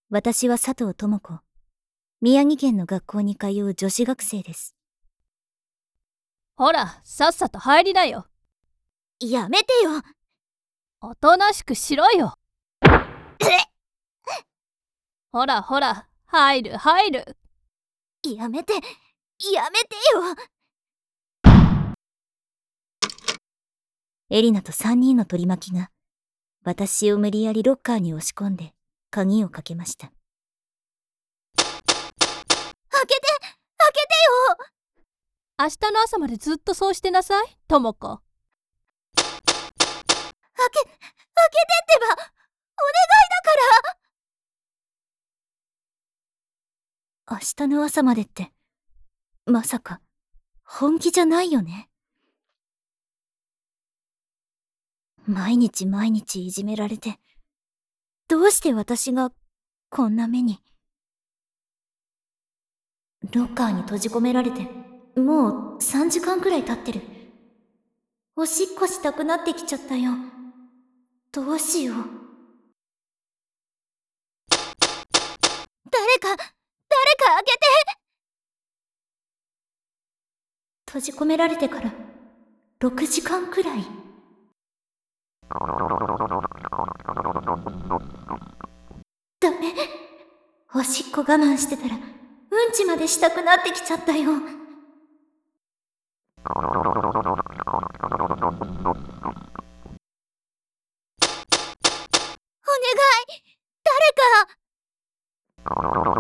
私は佐藤智子。宮城県の学校に通う女子学生です。 ほら、さっさと入りなよ。 やめてよ。 おとなしくしろよ。ほらほら、入る。 やめてよ。エリナと3人の取り巻きが、私を無理やりロッカーに押し込んで、鍵をかけました。開けてよ。 明日の朝までずっとそうしてなさい、智子。 開けてってば、お願いだから。明日の朝までって、まさか、本気じゃないよね。毎日いじめられて、どうして私が、こんな目に。ロッカーに閉じ込められて、もう3時間くらい経ってる。おしっこしたくなってきちゃったよ。どうしよう。誰か開けて。閉じ込められてから6時間くらい。ダメ。おしっこ我慢してたらうんちまでしたくなってきちゃったよ。お願い、誰か。